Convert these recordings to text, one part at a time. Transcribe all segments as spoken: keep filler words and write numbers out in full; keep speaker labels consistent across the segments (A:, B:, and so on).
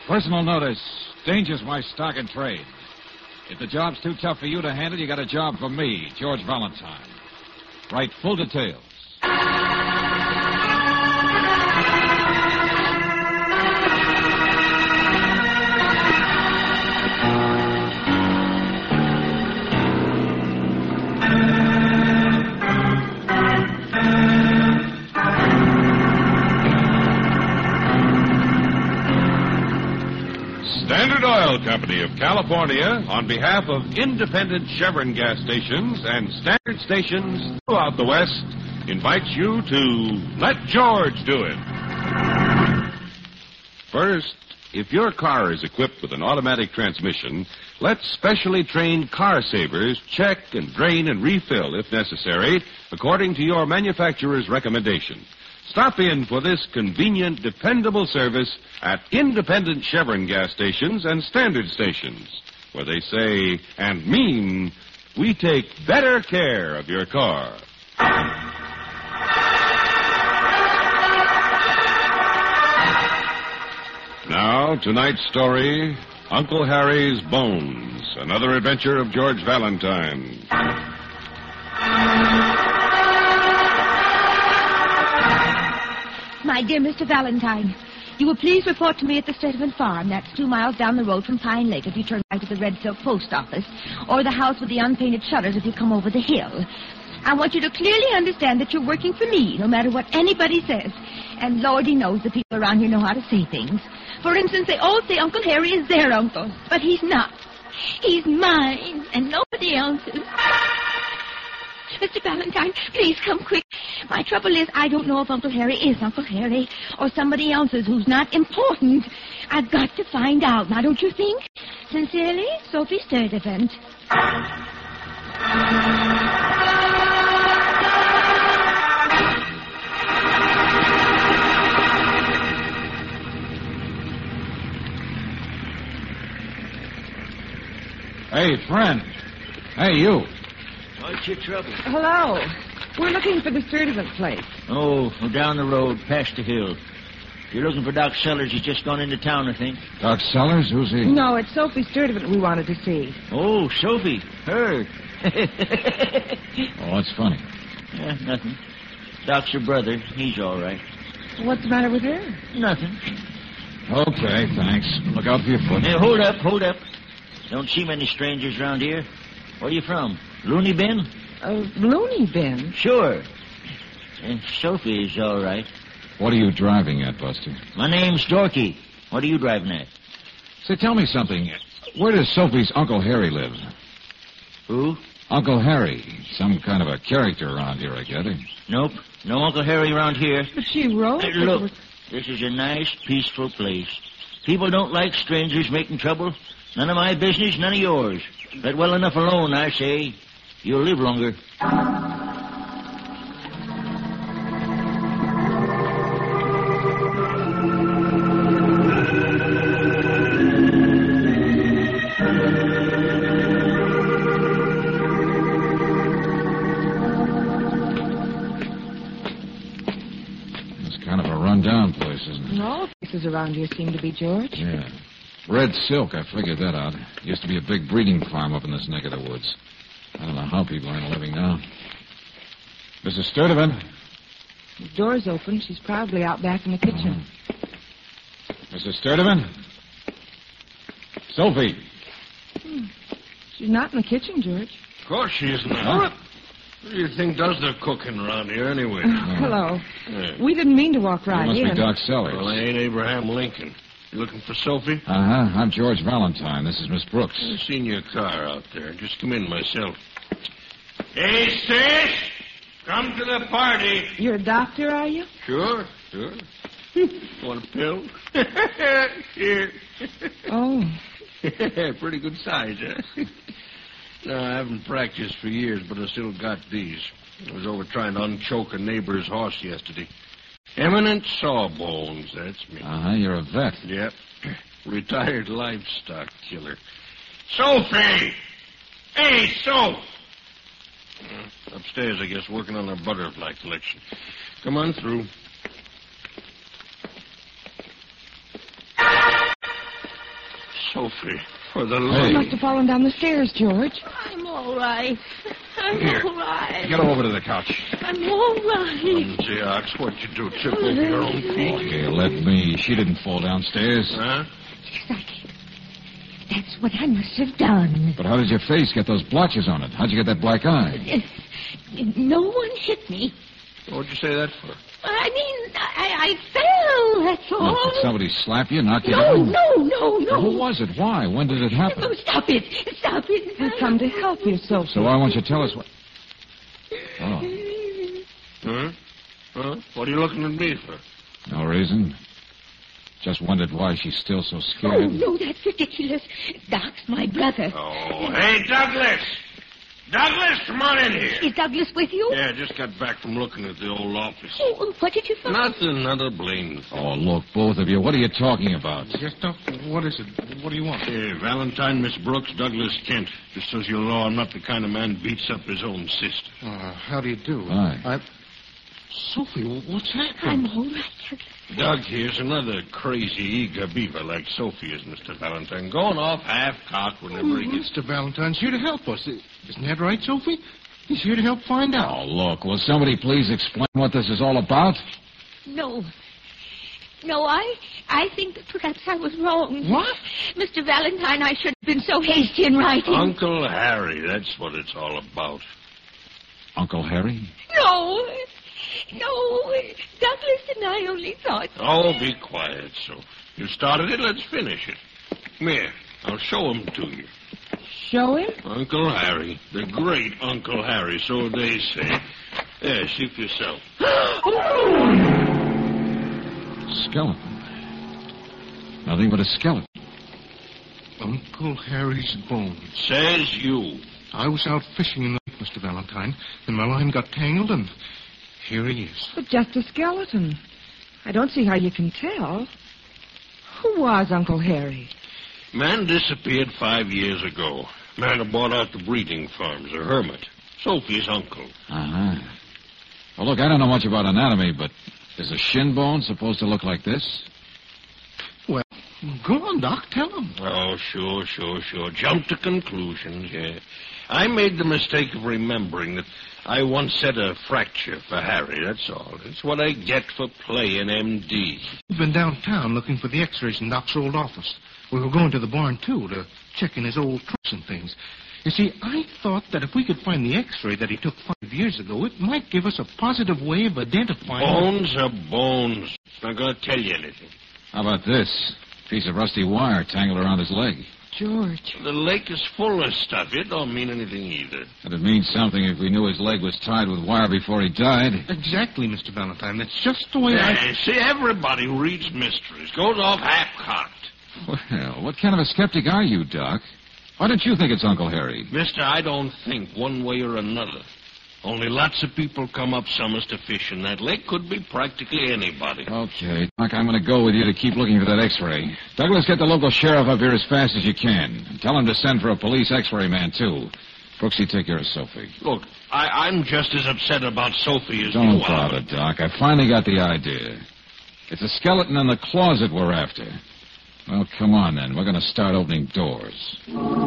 A: Personal notice. Danger's my stock and trade. If the job's too tough for you to handle, you got a job for me, George Valentine. Write full details.
B: Standard Oil Company of California, on behalf of independent Chevron gas stations and standard stations throughout the West, invites you to Let George Do It. First, if your car is equipped with an automatic transmission, let specially trained car savers check and drain and refill, if necessary, according to your manufacturer's recommendation. Stop in for this convenient, dependable service at independent Chevron gas stations and standard stations, where they say and mean, we take better care of your car. Now, tonight's story, Uncle Harry's Bones, another adventure of George Valentine.
C: My dear Mister Valentine, you will please report to me at the Stedman Farm. That's two miles down the road from Pine Lake if you turn right to the Red Silk Post Office, or the house with the unpainted shutters if you come over the hill. I want you to clearly understand that you're working for me, no matter what anybody says. And Lordy knows the people around here know how to say things. For instance, they all say Uncle Harry is their uncle, but he's not. He's mine, and nobody else's. Mister Valentine, please come quick. My trouble is I don't know if Uncle Harry is Uncle Harry or somebody else's who's not important. I've got to find out. Now, don't you think? Sincerely, Sophie Sturdivant.
A: Hey, friend. Hey, you.
D: What's your trouble?
E: Hello. We're looking for the Sturdivant place.
D: Oh, well, down the road, past the hill. If you're looking for Doc Sellers, he's just gone into town, I think.
A: Doc Sellers? Who's he?
E: No, it's Sophie Sturdivant we wanted to see.
D: Oh, Sophie. Her.
A: Oh, what's funny?
D: Yeah, nothing. Doc's her brother. He's all right.
E: What's the matter with her?
D: Nothing.
A: Okay, thanks. Look out for your foot.
D: Hey, hold up, hold up. Don't see many strangers around here. Where you from? Looney Bin?
E: A loony bin?
D: Sure. And Sophie's all right.
A: What are you driving at, Buster?
D: My name's Dorky. What are you driving at?
A: Say, tell me something. Where does Sophie's Uncle Harry live?
D: Who?
A: Uncle Harry. Some kind of a character around here, I gather.
D: Nope. No Uncle Harry around here.
E: But she wrote...
D: Hey, look, this is a nice, peaceful place. People don't like strangers making trouble. None of my business, none of yours. Let well enough alone, I say. You'll live longer.
A: It's kind of a run-down place, isn't it?
E: All places around here seem to be, George.
A: Yeah. Red Silk, I figured that out. Used to be a big breeding farm up in this neck of the woods. I don't know how people earn a living now. Missus Sturdivant?
E: The door's open. She's probably out back in the kitchen.
A: Uh-huh. Missus Sturdivant? Sophie?
E: Hmm. She's not in the kitchen, George.
F: Of course she isn't.
A: Huh?
F: What do you think does the cooking around here anyway?
E: Hello.
F: Yeah.
E: We didn't mean to walk right
A: You must
E: in.
A: be Doc Sellers.
F: Well, I ain't Abraham Lincoln. You looking for Sophie?
A: Uh-huh. I'm George Valentine. This is Miss Brooks.
F: I seen your car out there. Just come in myself. Hey, sis! Come to the party.
E: You're a doctor, are you?
F: Sure, sure. Want a pill? Here.
E: Oh.
F: Pretty good size, huh? No, I haven't practiced for years, but I still got these. I was over trying to unchoke a neighbor's horse yesterday. Eminent Sawbones, that's me.
A: Uh-huh. You're a vet.
F: Yep. Retired livestock killer. Sophie! Hey, Soph! Uh, upstairs, I guess, working on our butterfly collection. Come on through. Sophie, for the
E: She
F: love.
E: must have fallen down the stairs, George.
C: I'm all right. I'm
A: Here.
C: all right.
A: Get her over to the couch.
C: I'm all right.
F: Mumsy Ox, what'd you do? Trip over your own feet?
A: Okay, let me. She didn't fall downstairs.
F: Huh?
C: Yes, I did. That's what I must have done.
A: But how did your face get those blotches on it? How'd you get that black eye?
C: No one hit me.
F: What'd you say that for?
C: I mean, I, I fell, that's all.
A: Look, did somebody slap you, knock you
C: No,
A: down?
C: no, no, no.
A: Well, who was it? Why? When did it happen?
C: Oh, stop it. Stop it.
E: We've come to help you, Sophie.
A: So why won't you tell us what... Oh,
F: Huh? Huh? What are you looking at me for?
A: no reason. Just wondered why she's still so
C: Oh,
A: scared.
C: no, that's ridiculous. Doc's my brother.
F: Oh, hey, Douglas! Douglas, come on in here.
C: Is Douglas with you?
F: Yeah, just got back from looking at the old office.
C: Oh, what did you find?
F: Nothing, not a blame thing.
A: Oh, look, both of you. What are you talking about?
G: Yes, Doc. What is it? What do you want?
F: Hey, Valentine, Miss Brooks, Douglas Kent. Just so you'll know, I'm not the kind of man beats up his own sister.
G: Uh, how do you do?
A: Hi.
G: I... Sophie, what's happened?
C: I'm all right, Douglas.
F: Doug here's another crazy eager beaver like Sophie is, Mister Valentine. Going off half-cocked whenever he gets...
G: Mister Valentine's here to help us. Isn't that right, Sophie? He's here to help find out.
A: Oh, look, will somebody please explain what this is all about?
C: No. No, I I think that perhaps I was wrong.
G: What?
C: Mister Valentine, I should have been so hasty in writing.
F: Uncle Harry, that's what it's all about.
A: Uncle Harry?
C: No. No. Douglas and I only thought...
F: Oh, be quiet, Sophie. You started it, let's finish it. Come here, I'll show him to you.
E: Show him?
F: Uncle Harry, the great Uncle Harry, so they say. There, see for yourself.
A: Skeleton. Nothing but a skeleton.
G: Uncle Harry's bones.
F: Says you.
G: I was out fishing in the lake, Mister Valentine, and my line got tangled, and here he is.
E: But just a skeleton. I don't see how you can tell. Who was Uncle Harry?
F: Man disappeared five years ago. Man who bought out the breeding farms, a hermit. Sophie's uncle.
A: Uh-huh. Well, look, I don't know much about anatomy, but is a shin bone supposed to look like this?
G: Well, go on, Doc. Tell him.
F: Oh, sure, sure, sure. Jump to conclusions, yeah. I made the mistake of remembering that I once said a fracture for Harry, that's all. It's what I get for playing M D.
G: We've been downtown looking for the x-rays in Doc's old office. We were going to the barn, too, to check in his old trucks and things. You see, I thought that if we could find the x-ray that he took five years ago, it might give us a positive way of identifying...
F: Bones are bones. Not going to tell you anything.
A: How about this? Piece of rusty wire tangled around his leg.
E: George.
F: The lake is full of stuff. It don't mean anything either.
A: It'd mean something if we knew his leg was tied with wire before he died.
G: Exactly, Mister Valentine. That's just the way I...
F: Yeah, see, everybody who reads mysteries goes off half-cocked.
A: Well, what kind of a skeptic are you, Doc? Why don't you think it's Uncle Harry?
F: Mister, I don't think one way or another. Only lots of people come up summers to fish in that lake. Could be practically anybody.
A: Okay, Doc, I'm going to go with you to keep looking for that x-ray. Douglas, get the local sheriff up here as fast as you can. And tell him to send for a police x-ray man, too. Brooksy, take care of Sophie.
F: Look, I, I'm just as upset about Sophie as
A: Don't
F: you are.
A: bother, Doc. I finally got the idea. It's a skeleton in the closet we're after. Well, come on, then. We're going to start opening doors.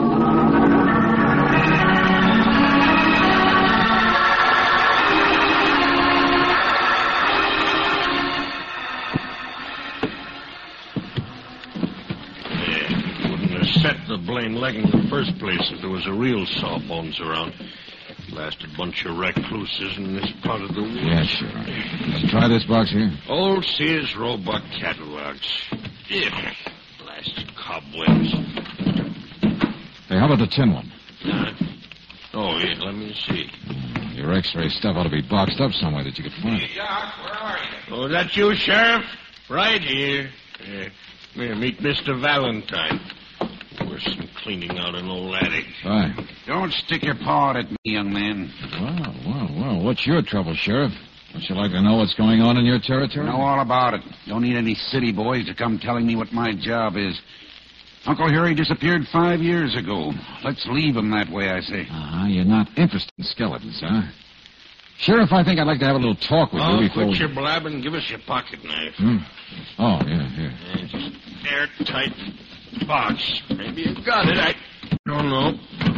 F: Set the blame leg in the first place if there was a real sawbones around. Blasted bunch of recluses in this part of the woods.
A: Yeah, sure. Let's try this box here.
F: Old Sears Roebuck catalogs. Yeah, blasted cobwebs.
A: Hey, how about the tin one?
F: Uh, oh, yeah, let me see.
A: Your x-ray stuff ought to be boxed up somewhere that you could find.
F: Hey, Doc, where are you? Oh, that you, Sheriff? Right here. Yeah. Here, meet Mister Valentine. Worse than cleaning out an old attic.
A: Hi.
H: Don't stick your paw at me, young man.
A: Well, well, well. What's your trouble, Sheriff? Don't you like to know what's going on in your territory?
H: Know all about it. Don't need any city boys to come telling me what my job is. Uncle Harry disappeared five years ago. Let's leave him that way, I say.
A: Uh-huh. You're not interested in skeletons, huh? Sheriff, I think I'd like to have a little talk with
F: Oh,
A: you before
F: quit
A: we...
F: your blabbing. Give us your pocket knife.
A: Hmm? Oh, yeah, here.
F: Yeah, just airtight. box. Maybe you've got it. I don't know.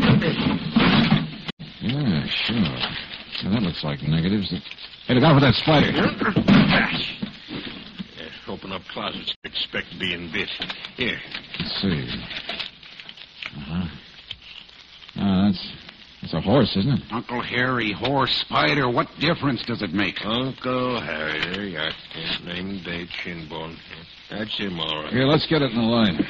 A: Yeah, sure. Now, that looks like negatives. Hey, look out for that spider.
F: Yeah, open up closets. Expect being bit. Here.
A: Let's see. Uh-huh. Oh, that's, that's a horse, isn't it?
H: Uncle Harry, horse, spider, what difference does it make?
F: Uncle Harry. There you are. Yeah, name, date, shin bone. Yeah, that's him, all right.
A: Here, let's get it in the line.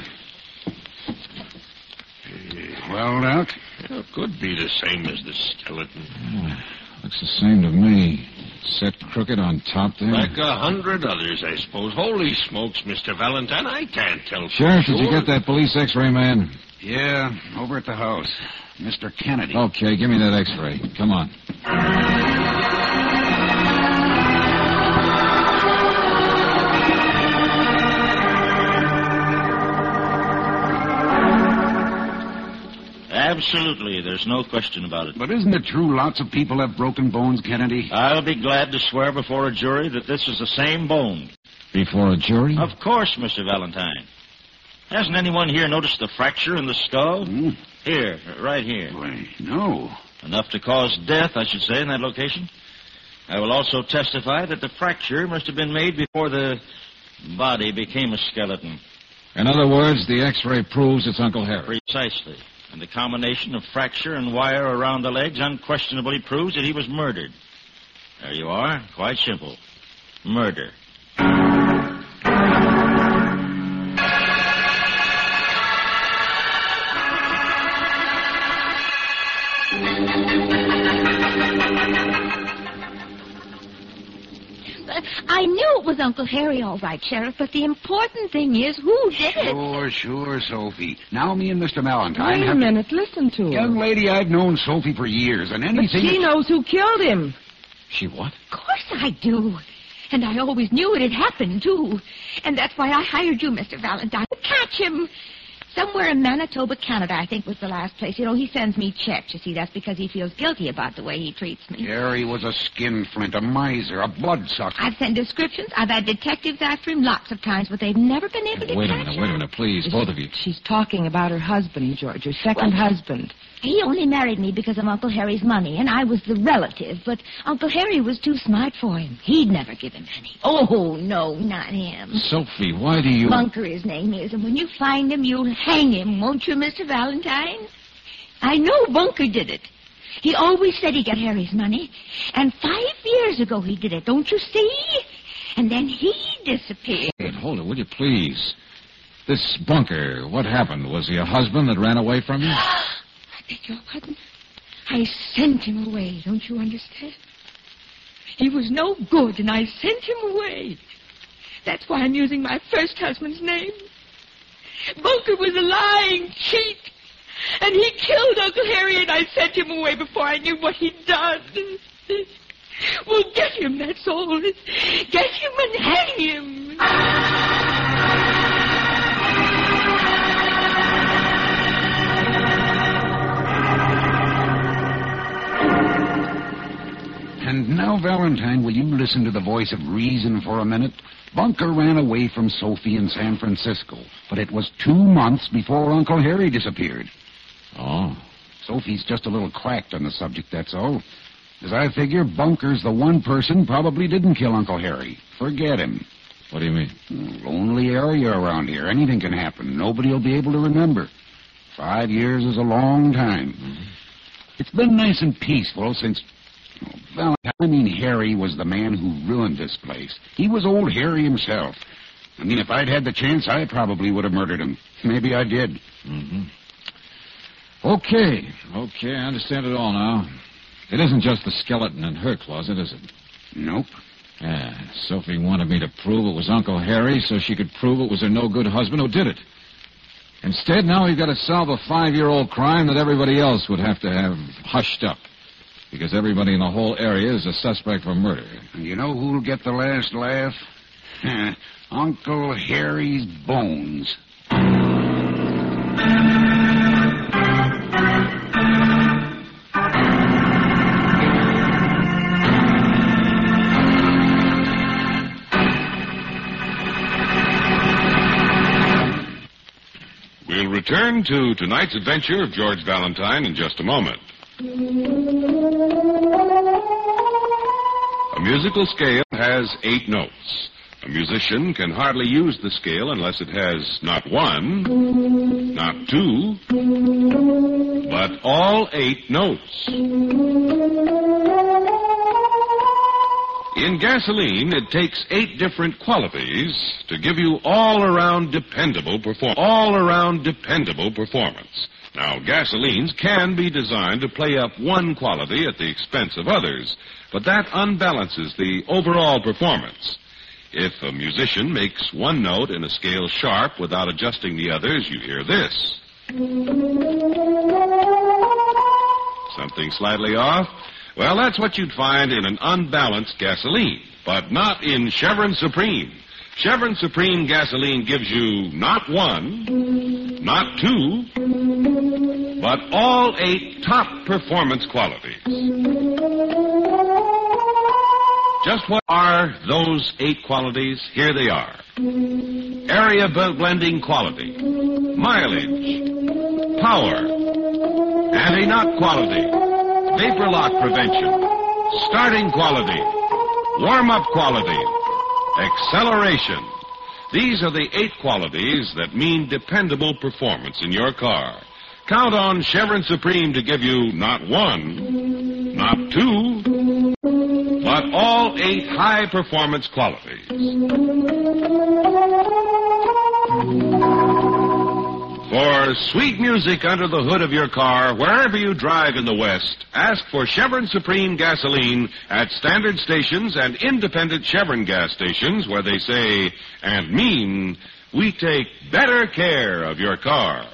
H: Well, Doc?
F: Well, could be the same as the skeleton.
A: Yeah, looks the same to me. Set crooked on top there.
F: Like a hundred others, I suppose. Holy smokes, Mister Valentine, I can't tell for
A: Sheriff,
F: sure.
A: did you get that police x-ray man?
H: Yeah, over at the house. Mister Kennedy.
A: Okay, give me that x-ray. Come on.
D: Absolutely. There's no question about it.
H: But isn't it true lots of people have broken bones, Kennedy?
D: I'll be glad to swear before a jury that this is the same bone.
A: Before a jury?
D: Of course, Mister Valentine. Hasn't anyone here noticed the fracture in the skull?
H: Hmm?
D: Here, right here.
H: Why, no.
D: Enough to cause death, I should say, in that location. I will also testify that the fracture must have been made before the body became a skeleton.
A: In other words, the x-ray proves it's Uncle Harry.
D: Precisely. And the combination of fracture and wire around the legs unquestionably proves that he was murdered. There you are. Quite simple. Murder.
C: I knew it was Uncle Harry, all right, Sheriff, but the important thing is who did it.
H: Sure, sure, Sophie. Now me and Mister Valentine
E: Wait a
H: have...
E: minute. Listen to her.
H: Young lady, I've known Sophie for years, and
E: But
H: anything...
E: she knows who killed him.
A: She what?
C: Of course I do. And I always knew it had happened, too. And that's why I hired you, Mister Valentine, to catch him. Somewhere in Manitoba, Canada, I think was the last place. You know, he sends me checks. You see, that's because he feels guilty about the way he treats me.
H: Harry was a skinflint, a miser, a bloodsucker.
C: I've sent descriptions. I've had detectives after him lots of times, but they've never been able to
A: Wait a
C: catch
A: minute,
C: him.
A: wait a minute, please, both of you.
E: She's talking about her husband, George, her second
C: What?
E: husband.
C: He only married me because of Uncle Harry's money, and I was the relative, but Uncle Harry was too smart for him. He'd never give him any. Oh, no, not him.
A: Sophie, why do you...
C: Bunker, his name is, and when you find him, you'll hang him, won't you, Mister Valentine? I know Bunker did it. He always said he got Harry's money, and five years ago he did it, don't you see? And then he disappeared.
A: Wait, hold it, will you, please? This Bunker, what happened? Was he a husband that ran away from you?
C: I beg your pardon? I sent him away, don't you understand? He was no good, and I sent him away. That's why I'm using my first husband's name. Bunker was a lying cheat, and he killed Uncle Harry, and I sent him away before I knew what he'd done. Well, get him, that's all. Get him and hang him.
H: And now, Valentine, will you listen to the voice of reason for a minute? Bunker ran away from Sophie in San Francisco, but it was two months before Uncle Harry disappeared.
A: Oh.
H: Sophie's just a little cracked on the subject, that's all. As I figure, Bunker's the one person probably didn't kill Uncle Harry. Forget him.
A: What do you mean?
H: Lonely area around here. Anything can happen. Nobody will be able to remember. Five years is a long time.
A: Mm-hmm.
H: It's been nice and peaceful since... Oh, Valentine, I mean, Harry was the man who ruined this place. He was old Harry himself. I mean, if I'd had the chance, I probably would have murdered him. Maybe I did.
A: Mm-hmm. Okay, okay, I understand it all now. It isn't just the skeleton in her closet, is it?
H: Nope.
A: Yeah, Sophie wanted me to prove it was Uncle Harry so she could prove it was her no-good husband who did it. Instead, now we've got to solve a five-year-old crime that everybody else would have to have hushed up. Because everybody in the whole area is a suspect for murder.
H: And you know who'll get the last laugh? Uncle Harry's bones.
B: return to tonight's adventure of George Valentine in just a moment. A musical scale has eight notes. A musician can hardly use the scale unless it has not one, not two, but all eight notes. In gasoline, it takes eight different qualities to give you all-around dependable performance. All-around dependable performance. Now, gasolines can be designed to play up one quality at the expense of others, but that unbalances the overall performance. If a musician makes one note in a scale sharp without adjusting the others, you hear this. Something slightly off? Well, that's what you'd find in an unbalanced gasoline, but not in Chevron Supreme. Chevron Supreme gasoline gives you not one, not two, but all eight top performance qualities. Just what are those eight qualities? Here they are. Area blending quality, mileage, power, anti-knock quality, vapor lock prevention, starting quality, warm-up quality, acceleration. These are the eight qualities that mean dependable performance in your car. Count on Chevron Supreme to give you not one, not two, but all eight high-performance qualities. For sweet music under the hood of your car, wherever you drive in the West, ask for Chevron Supreme gasoline at standard stations and independent Chevron gas stations where they say and mean, we take better care of your car.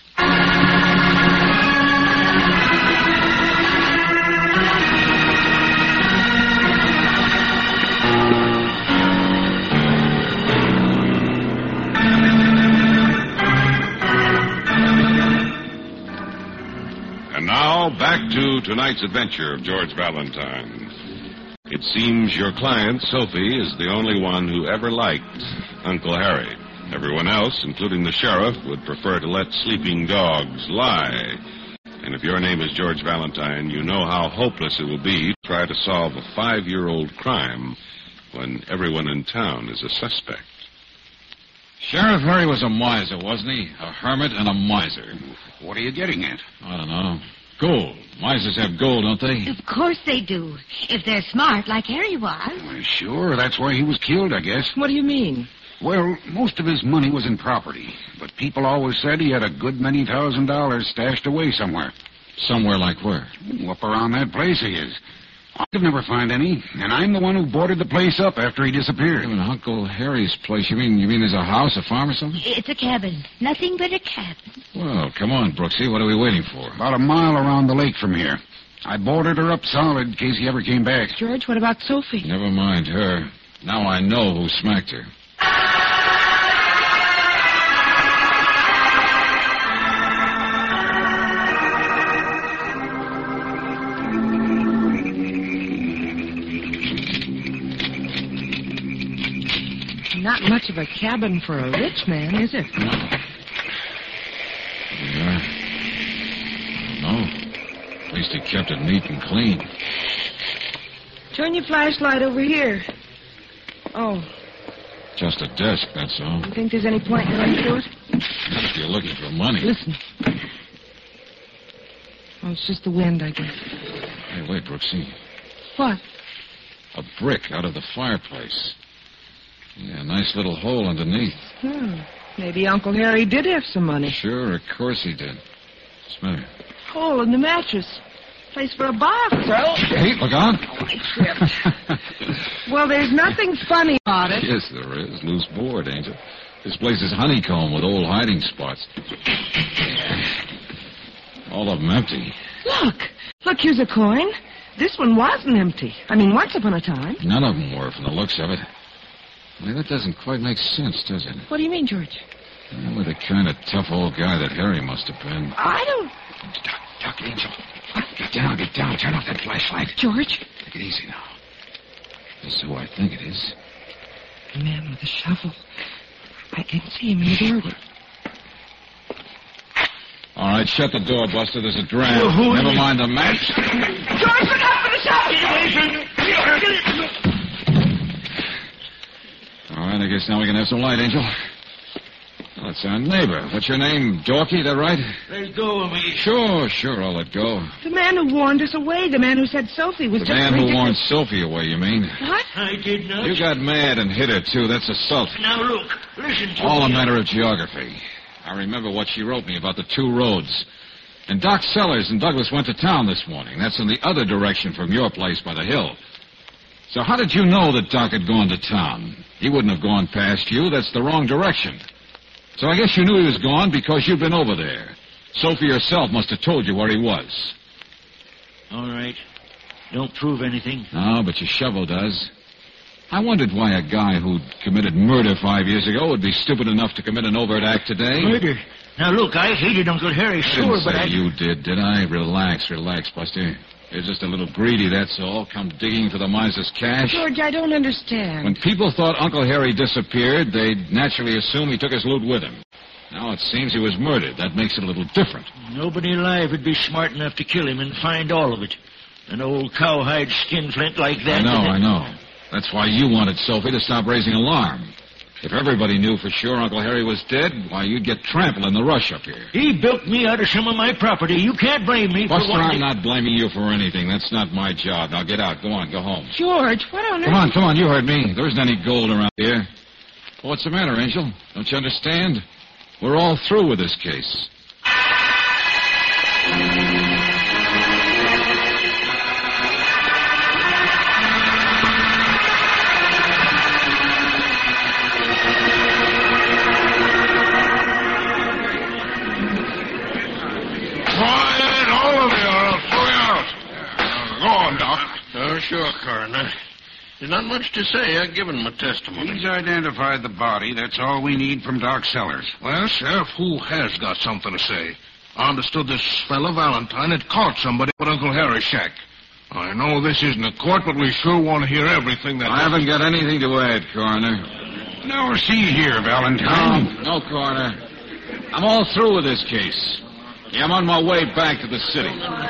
B: Now, back to tonight's adventure of George Valentine. It seems your client, Sophie, is the only one who ever liked Uncle Harry. Everyone else, including the sheriff, would prefer to let sleeping dogs lie. And if your name is George Valentine, you know how hopeless it will be to try to solve a five-year-old crime when everyone in town is a suspect.
A: Sheriff Harry was a miser, wasn't he? A hermit and a miser.
H: What are you getting at?
A: I don't know. Gold. Misers have gold, don't they?
C: Of course they do. If they're smart, like Harry was.
H: Well, sure, that's why he was killed, I guess.
E: What do you mean?
H: Well, most of his money was in property, but people always said he had a good many thousand dollars stashed away somewhere.
A: Somewhere like where?
H: Up around that place of his. I could never find any, and I'm the one who boarded the place up after he disappeared.
A: You mean Uncle Harry's place? You mean you mean there's a house, a farm or something?
C: It's a cabin. Nothing but a cabin.
A: Well, come on, Brooksy. What are we waiting for?
H: About a mile around the lake from here. I boarded her up solid in case he ever came back.
E: George, what about Sophie?
A: Never mind her. Now I know who smacked her.
E: Not much of a cabin for a rich man, is it?
A: No. Yeah. No. At least he kept it neat and clean.
E: Turn your flashlight over here. Oh,
A: Just a desk, that's all.
E: you think there's any point in running through it?
A: Not if you're looking for money.
E: Listen. Oh, it's just the wind, I guess.
A: Hey, wait, Brooksy.
E: What?
A: A brick out of the fireplace. Yeah, a nice little hole underneath.
E: Hmm. Maybe Uncle Harry did have some money.
A: Sure, of course he did. What's the matter?
E: Hole in the mattress. Place for a box. Oh.
A: Hey, look out.
E: I tripped. Well, there's nothing funny about it.
A: Yes, there is. Loose board, Angel. This place is honeycomb with old hiding spots. All of them empty.
E: Look. Look, here's a coin. This one wasn't empty. I mean, once upon a time.
A: None of them were from the looks of it. Well, that doesn't quite make sense, does it?
E: What do you mean, George?
A: Well, with the kind of tough old guy that Harry must have been.
E: I don't...
H: Duck, duck, Angel. Get down, get down. Turn off that flashlight.
E: George?
H: Take it easy now.
A: This is who I think it is.
E: The man with the shovel. I can see him in the doorway.
A: right, shut the door, Buster. There's a draft.
D: Oh, who
A: Never
D: is-
A: mind the match.
E: George, look out for the shot!
D: Get away from me.
A: All right, I guess now we can have some light, Angel. Well, it's our neighbor. What's your name? Dorky, that right?
D: Let go of me.
A: Sure, sure, I'll let go.
E: The man who warned us away, the man who said Sophie was
A: The
E: just...
A: man who
E: ridiculous.
A: warned Sophie away, you mean?
E: What?
D: I did not.
A: You got mad and hit her, too. That's assault.
D: Now look, listen to
A: All
D: me.
A: a matter of geography. I remember what she wrote me about the two roads. And Doc Sellers and Douglas went to town this morning. That's in the other direction from your place by the hill. So how did you know that Doc had gone to town? He wouldn't have gone past you. That's the wrong direction. So I guess you knew he was gone because you'd been over there. Sophie herself must have told you where he was.
D: All right. Don't prove anything.
A: No, but your shovel does. I wondered why a guy who'd committed murder five years ago would be stupid enough to commit an overt act today.
D: Murder. Now look, I hated Uncle Harry,
A: I
D: sure,
A: didn't
D: but
A: say
D: I...
A: you did, did I? Relax, relax, Buster. You're just a little greedy, that's all. Come digging for the miser's cash.
E: George, I don't understand.
A: When people thought Uncle Harry disappeared, they'd naturally assume he took his loot with him. Now it seems he was murdered. That makes it a little different.
D: Nobody alive would be smart enough to kill him and find all of it. An old cowhide skinflint like that...
A: I know, I know. That's why you wanted Sophie to stop raising alarm. If everybody knew for sure Uncle Harry was dead, why, you'd get trampled in the rush up here.
D: He bilked me out of some of my property. You can't blame me
A: Buster,
D: for wanting...
A: I'm not blaming you for anything. That's not my job. Now get out. Go on, go home.
E: George, what on earth...
A: Come on, come on. You heard me. There isn't any gold around here. Well, what's the matter, Angel? Don't you understand? We're all through with this case.
F: Quiet, all of you, or I'll throw you out. Go on, Doc. Oh, sure, Coroner. There's not much to say. I've given my testimony.
H: He's identified the body. That's all we need from Doc Sellers.
G: Well, Sheriff, who has got something to say? I understood this fellow Valentine had caught somebody at Uncle Harry's shack. I know this isn't a court, but we sure want to hear everything that...
A: I haven't got anything to add, Coroner.
H: Now, see here, Valentine.
A: No, no, Coroner. I'm all through with this case. Yeah, I'm on my way back to the city.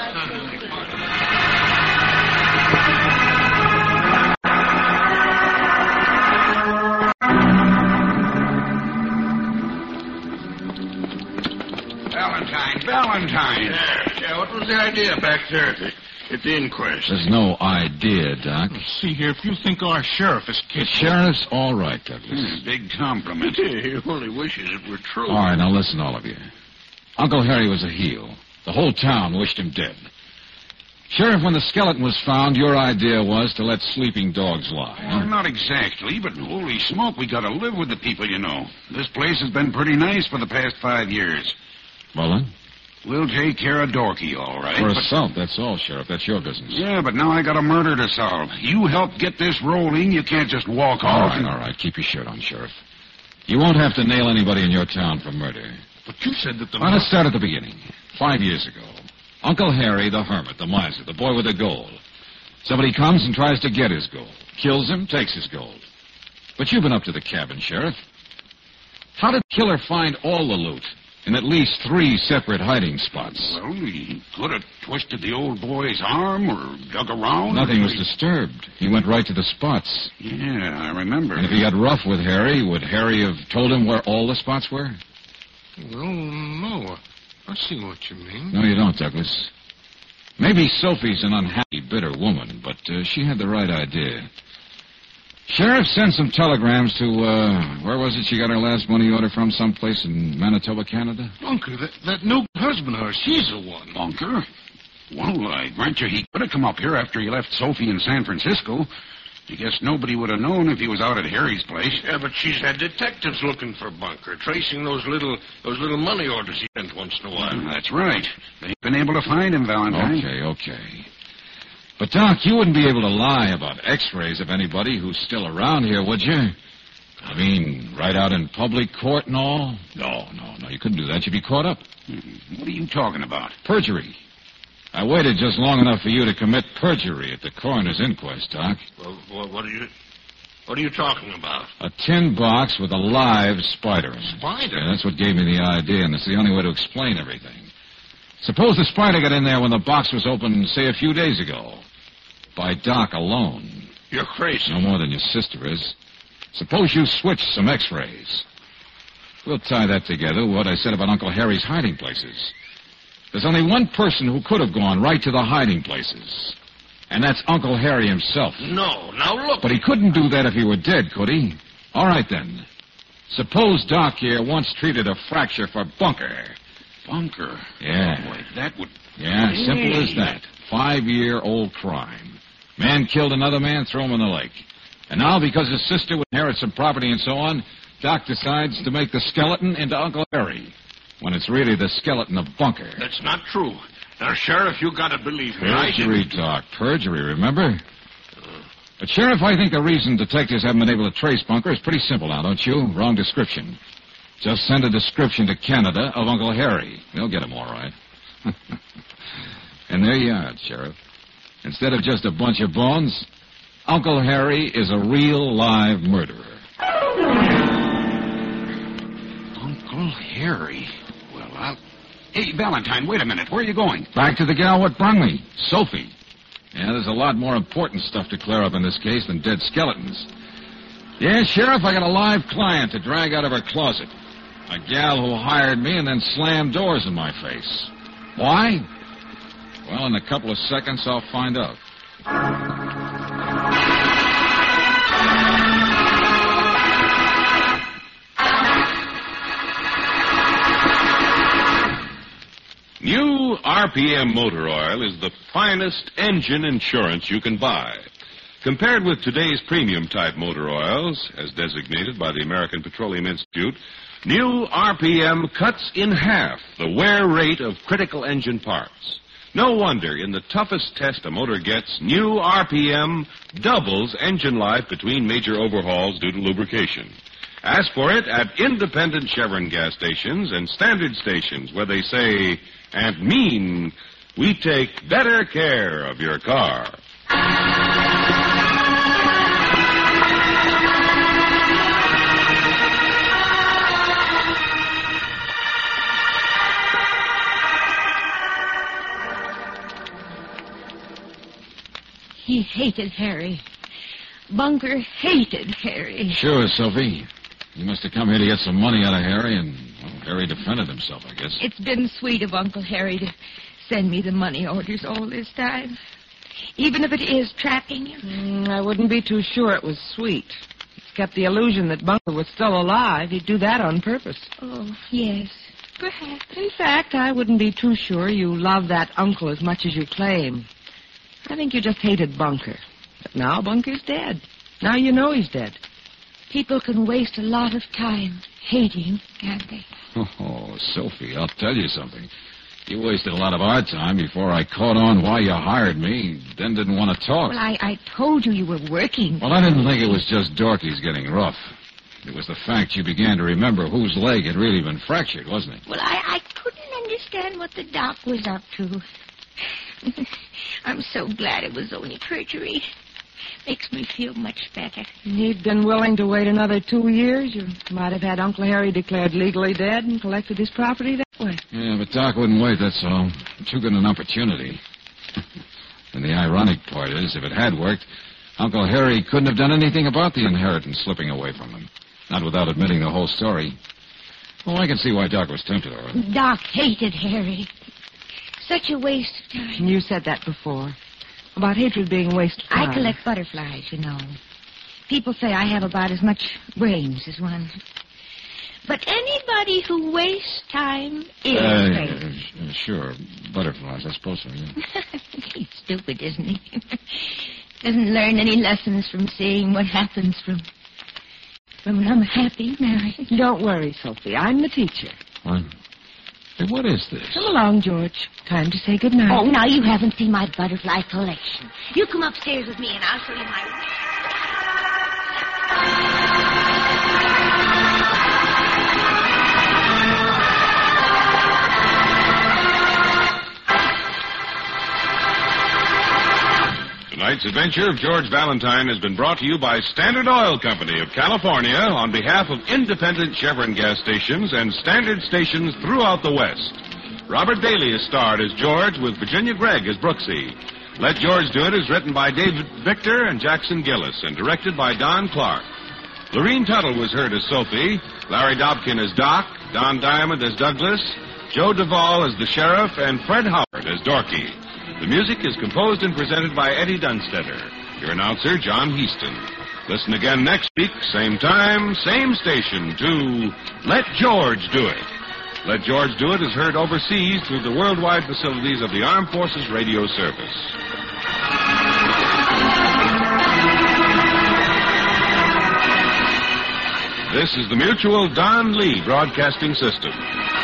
H: Valentine, Valentine.
F: Yeah, yeah, what was the idea back there at the, at the inquest?
A: There's no idea, Doc.
G: See here, if you think our sheriff is
A: The
G: kidding...
A: sheriff's all right, Douglas.
H: Hmm, big compliment.
F: He only wishes it were true.
A: All right, now listen, all of you. Uncle Harry was a heel. The whole town wished him dead. Sheriff, when the skeleton was found, your idea was to let sleeping dogs lie.
H: Well,
A: Huh?
H: not exactly, but holy smoke, we gotta live with the people, you know. This place has been pretty nice for the past five years.
A: Well, then,
H: We'll take care of Dorky, all right.
A: for
H: but-
A: assault, that's all, Sheriff. That's your business.
H: Yeah, but now I got a murder to solve. You help get this rolling. You can't just walk
A: All
H: off.
A: right,
H: and-
A: all right. Keep your shirt on, Sheriff. You won't have to nail anybody in your town for murder.
G: But you said that the...
A: Well, let's start at the beginning. Five years ago, Uncle Harry, the hermit, the miser, the boy with the gold. Somebody comes and tries to get his gold. Kills him, takes his gold. But you've been up to the cabin, Sheriff. How did the killer find all the loot in at least three separate hiding spots?
H: Well, he could have twisted the old boy's arm or dug around.
A: Nothing was disturbed. He went right to the spots.
H: Yeah, I remember.
A: And if he got rough with Harry, would Harry have told him where all the spots were?
G: Well, no. I see what you mean.
A: No, you don't, Douglas. Maybe Sophie's an unhappy, bitter woman, but uh, she had the right idea. Sheriff, sent some telegrams to, uh, where was it she got her last money order from? Someplace in Manitoba, Canada?
G: Bunker, that, that new husband of hers, he's the one.
H: Bunker? Well, I grant you he could have come up here after he left Sophie in San Francisco. I guess nobody would have known if he was out at Harry's place.
F: Yeah, but she's had detectives looking for Bunker, tracing those little those little money orders he sent once in a while.
H: Well, that's right. They've been able to find him, Valentine.
A: Okay, okay. But, Doc, you wouldn't be able to lie about x-rays of anybody who's still around here, would you? I mean, right out in public court and all? No, no, no, you couldn't do that. You'd be caught up.
H: Hmm, What are you talking about?
A: Perjury. I waited just long enough for you to commit perjury at the coroner's inquest, Doc.
F: Well, well, what are you what are you talking about?
A: A tin box with a live spider in it.
G: Spider?
A: Yeah, that's what gave me the idea, and it's the only way to explain everything. Suppose the spider got in there when the box was opened, say, a few days ago. By Doc alone.
F: You're crazy.
A: No more than your sister is. Suppose you switch some x-rays. We'll tie that together with what I said about Uncle Harry's hiding places. There's only one person who could have gone right to the hiding places. And that's Uncle Harry himself.
F: No, now look.
A: But he couldn't do that if he were dead, could he? All right, then. Suppose Doc here once treated a fracture for Bunker.
H: Bunker?
A: Yeah.
H: Boy, that would...
A: Yeah, simple as that. Five-year-old crime. Man killed another man, threw him in the lake. And now, because his sister would inherit some property and so on, Doc decides to make the skeleton into Uncle Harry, when it's really the skeleton of Bunker.
F: That's not true. Now, Sheriff, you gotta believe me. I
A: Perjury,
F: didn't...
A: Doc. Perjury, remember? But, Sheriff, I think the reason detectives haven't been able to trace Bunker is pretty simple now, don't you? Wrong description. Just send a description to Canada of Uncle Harry. They'll get him all right. And there you are, Sheriff. Instead of just a bunch of bones, Uncle Harry is a real live murderer.
H: Uncle Harry? Well, I'll... Hey, Valentine, wait a minute. Where are you going?
A: Back to the gal what brung me, Sophie. Yeah, there's a lot more important stuff to clear up in this case than dead skeletons. Yeah, Sheriff, I got a live client to drag out of her closet. A gal who hired me and then slammed doors in my face. Why? Well, in a couple of seconds, I'll find out.
B: New R P M motor oil is the finest engine insurance you can buy. Compared with today's premium-type motor oils, as designated by the American Petroleum Institute, new R P M cuts in half the wear rate of critical engine parts. No wonder, in the toughest test a motor gets, new R P M doubles engine life between major overhauls due to lubrication. Ask for it at independent Chevron gas stations and standard stations where they say and mean, we take better care of your car.
C: He hated Harry. Bunker hated Harry.
A: Sure, Sophie. You must have come here to get some money out of Harry, and well, Harry defended himself, I guess.
C: It's been sweet of Uncle Harry to send me the money orders all this time. Even if it is trapping you.
E: Mm, I wouldn't be too sure it was sweet. It's kept the illusion that Bunker was still alive. He'd do that on purpose.
C: Oh, yes. Perhaps.
E: In fact, I wouldn't be too sure you love that uncle as much as you claim. I think you just hated Bunker. But now Bunker's dead. Now you know he's dead.
C: People can waste a lot of time hating, can't they?
A: Oh, Sophie, I'll tell you something. You wasted a lot of our time before I caught on why you hired me, then didn't want to talk.
C: Well, I, I told you you were working.
A: Well, I didn't think it was just Dorky's getting rough. It was the fact you began to remember whose leg had really been fractured, wasn't it?
C: Well, I, I couldn't understand what the doc was up to. I'm so glad it was only perjury. Makes me feel much better.
E: He'd been willing to wait another two years. You might have had Uncle Harry declared legally dead and collected his property that way.
A: Yeah, but Doc wouldn't wait, that's all. Too good an opportunity. And the ironic part is, if it had worked, Uncle Harry couldn't have done anything about the inheritance slipping away from him. Not without admitting the whole story. Well, I can see why Doc was tempted, all right.
C: Doc hated Harry. Such a waste of time.
E: You said that before. About hatred being a waste of time.
C: I collect butterflies, you know. People say I have about as much brains as one. But anybody who wastes time is
A: Uh,
C: crazy.
A: uh, sure, butterflies, I suppose so, yeah.
C: He's stupid, isn't he? Doesn't learn any lessons from seeing what happens from from an unhappy marriage.
E: Don't worry, Sophie. I'm the teacher.
A: What? Hey, what is this?
E: Come along, George. Time to say goodnight.
C: Oh, now you haven't seen my butterfly collection. You come upstairs with me and I'll show you my...
B: Tonight's adventure of George Valentine has been brought to you by Standard Oil Company of California on behalf of independent Chevron gas stations and standard stations throughout the West. Robert Bailey is starred as George with Virginia Gregg as Brooksy. Let George Do It is written by David Victor and Jackson Gillis and directed by Don Clark. Lorene Tuttle was heard as Sophie, Larry Dobkin as Doc, Don Diamond as Douglas, Joe Duvall as the Sheriff, and Fred Howard as Dorky. The music is composed and presented by Eddie Dunstetter. Your announcer, John Heaston. Listen again next week, same time, same station, to Let George Do It. Let George Do It is heard overseas through the worldwide facilities of the Armed Forces Radio Service. This is the Mutual Don Lee Broadcasting System.